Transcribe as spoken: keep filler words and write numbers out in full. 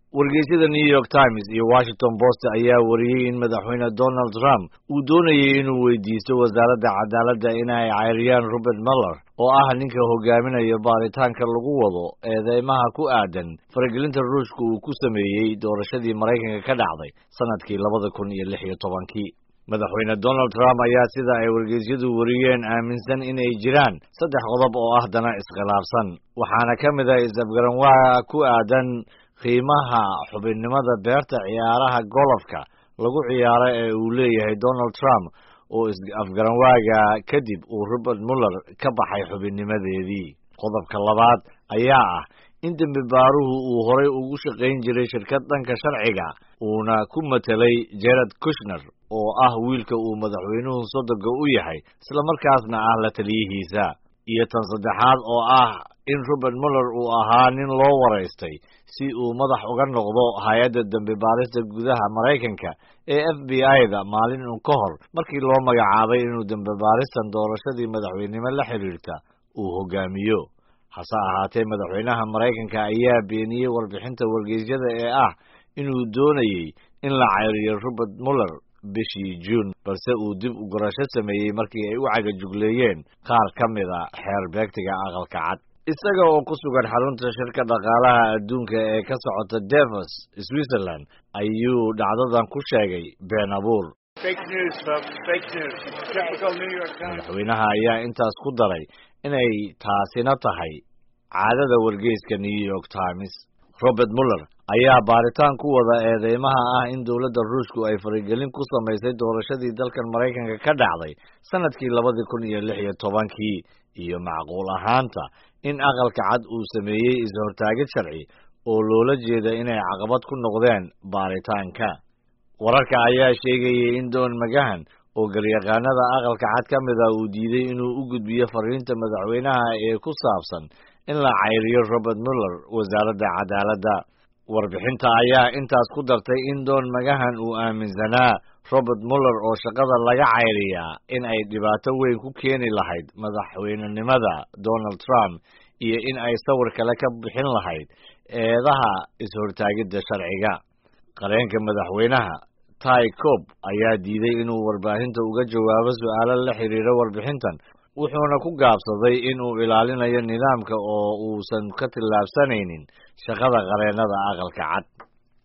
wargeysyada New York Times iyo Washington Post ayaa wariyay in madaxweyne Donald Trump uu doonayay inuu weydiisto wasaaradda cadaaladda inay cayriyaan Robert Mueller oo ah ninka hogaaminaya baaritaanka lagu wado eedeymaha ku aadan faragelinta Ruushka uu ku sameeyay doorashadii Mareykanka ka dhacday sanadkii labada kun iyo lix iyo tobankii. madaxweyne Donald Trump ayaa sida ay wargeysyadu wariyeen aaminsan in ay jiraan saddex qodob oo ah dana iskhilaafsan, waxaana ka mid ah is-afgaranwaa ku aadan qiimaha xubinnimada beerta ciyaaraha golofka lagu ciyaaro ee uu leeyahay Donald Trump oo is-afgaranwaaga kadib uu Robert Mueller ka baxay xubinnimadeedii. qodobka labaad ayaa ah in dembi baaruhu uu horay ugu shaqayn jiray shirkad dhanka sharciga uuna ku matelay Jared Kushner oo ah wiilka uu madaxweynuhu sodoga u yahay isla markaasna ah la taliyihiisa. iyo tan saddexaad oo ah in Robert Mueller uu ahaa nin loo wareystay si uu madax uga noqdo hay'adda dambi baarista gudaha Mareykanka ee F B I-da maalin un ka hor markii loo magacaabay inuu dambi baaristan doorashadii madaxweynimo la xiriirta uu hogaamiyo. hase ahaatee madaxweynaha Mareykanka ayaa beeniyey warbixinta wargeysyada ee ah inuu doonayay in la cayriyo Robert Mueller bishii June, balse uu dib u gurasho sameeyey markii ay u cagajugleeyeen qaar ka mid a xeer beegtiga aqalka cad. isaga oo ku sugan xarunta shirka dhaqaalaha adduunka ee ka socota Davos, Switzerland, ayuu dhacdadan ku sheegay been abuur. Fake news, folks. Fake news. Typical New York Times. madaxweynaha ayaa intaas ku daray inay taasina tahay caadada wargeyska New York Times. Robert Mueller ayaa baaritaan ku wada eedeymaha ah in dowladda Ruushku ay faragelin ku samaysay doorashadii dalkan Mareykanka ka dhacday sanadkii labada kun iyo lix iyo tobankii iyo macquul ahaanta in aqalka cad uu sameeyey is-hortaagid sharci oo loola jeeda inay caqabad ku noqdeen baaritaanka. wararka ayaa sheegayay in Don McGahn oo garyaqaanada aqalka cad ka mid ah uu diiday inuu u gudbiyo fariinta madaxweynaha ee ku saabsan in la cayriyo Robert Mueller wasaaradda cadaaladda. warbixinta ayaa intaas ku dartay in Don McGahn uu aaminsanaa Robert Mueller oo shaqada laga cayriyaa in ay dhibaato weyn ku keeni lahayd madaxweynenimada Donald Trump iyo in ay sawir kale ka bixin lahayd eedaha is-hortaagidda sharciga. qareenka madaxweynaha Ty Cobb ayaa diiday inuu warbaahinta uga jawaabo su'aalo la xiriira warbixintan, wuxuuna ku gaabsaday inuu ilaalinayo nidaamka oo uusan ka tillaabsanaynin shaqada qareennada aqalka cad.